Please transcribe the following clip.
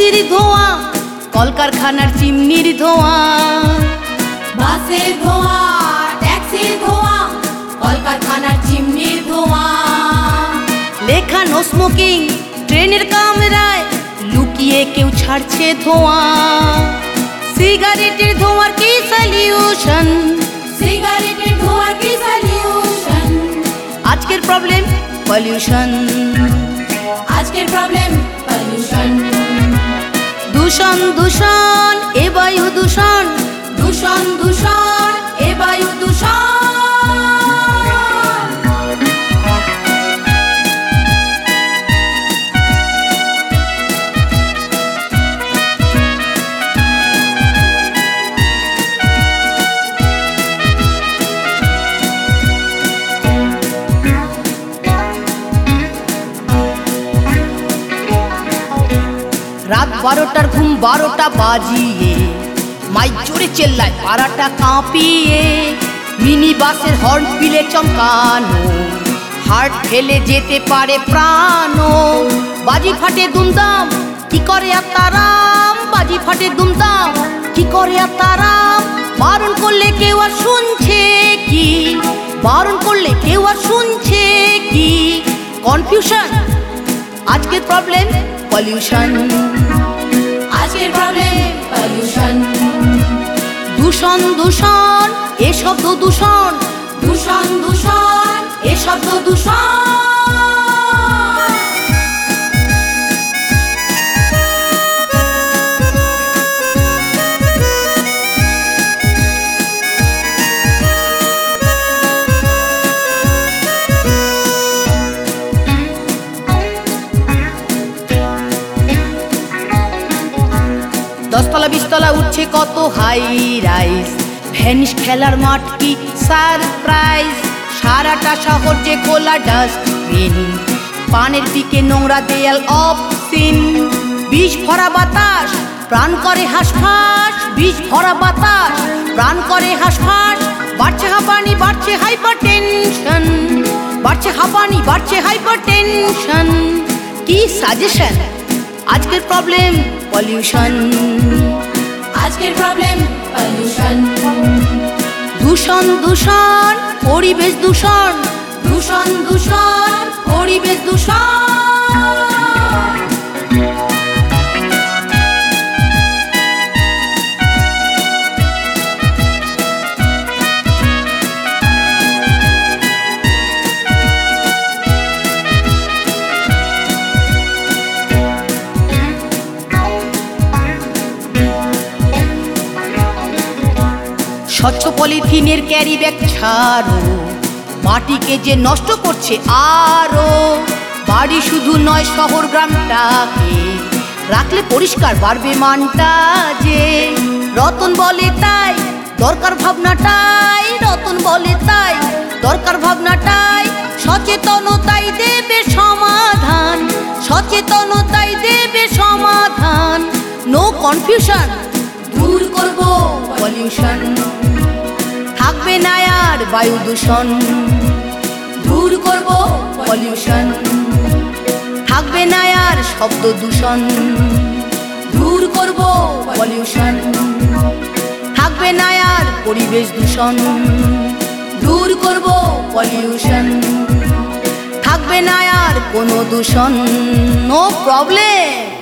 ট্যাক্সির ধোঁয়া, কলকারখানার চিমনির ধোঁয়া, বাসের ধোঁয়া, ট্যাক্সির ধোঁয়া, কলকারখানার চিমনির ধোঁয়া। লেখা নো স্মোকিং ট্রেনের কামরায়, লুকিয়ে কেউ ছাড়ছে ধোঁয়া। সিগারেটের ধোঁয়ার কি সলিউশন? সিগারেটের ধোঁয়ার কি সলিউশন? আজকের প্রবলেম পলিউশন, আজকের প্রবলেম পলিউশন। দূষণ দূষণ এ বায়ু দূষণ, দূষণ দূষণ এ বায়ু দূষণ। রাত 12টার ঘুম 12টা বাজিয়ে, মাইক জোরে চেল্লায় পাড়াটা কাঁপিয়ে। মিনি বাসের হর্ন পিলে চমকানো, হার্ট ফেলে যেতে পারে প্রাণ। বাজি ফাটে দুমদাম, কি করে আত্মারাম? বাজি ফাটে দুমদাম, কি করে আত্মারাম? বারণ করলে কেউ আর শুনছে কি? বারণ করলে কেউ আর শুনছে কি? কনফিউশন, আজকের প্রবলেম পলিউশন, আজকের প্রবলেম পলিউশন। দূষণ দূষণ এ শব্দ দূষণ, দূষণ দূষণ এ শব্দ দূষণ। দশতলা 20তলা উঠছে কত হাই রাইজ, ভ্যানিশ খেলার মাঠ কি সারপ্রাইজ। সারাটা শহর যে খোলা ডাস্টবিন, পানের পিকে নোংরা দেয়াল অফসিন। বিষ ভরা বাতাস প্রাণ করে হাঁসফাঁস, বিষ ভরা বাতাস প্রাণ করে হাঁসফাঁস। বাড়ছে হাঁপানি, বাড়ছে হাইপার টেনশন, বাড়ছে হাঁপানি, বাড়ছে হাইপার টেনশন। কি সাজেশন? আজকের প্রবলেম পলিউশন, আজকের প্রবলেম পলিউশন। দূষণ দূষণ পরিবেশ দূষণ, দূষণ দূষণ পরিবেশ দূষণ। স্বচ্ছ পলিথিনের ক্যারি ব্যাগ ছাড়ো, মাটিকে যে নষ্ট করছে আরো। বাড়ি শুধু নয় শহর গ্রামটাকে রাখলে পরিষ্কার বাড়বে মানটা যে। রতন বলে তাই দরকার ভাবনাটাই, রতন বলে তাই দরকার ভাবনাটাই। সচেতনতাই দেবে সমাধান, সচেতনতাই দেবে সমাধান। নো কনফিউশন, দূর করব পলিউশন, থাকবে না আর বায়ু দূষণ। দূর করব পলিউশন, থাকবে না আর শব্দ দূষণ। দূর করব পলিউশন, থাকবে না আর পরিবেশ দূষণ। দূর করব পলিউশন, থাকবে না আর কোনো দূষণ। No problem.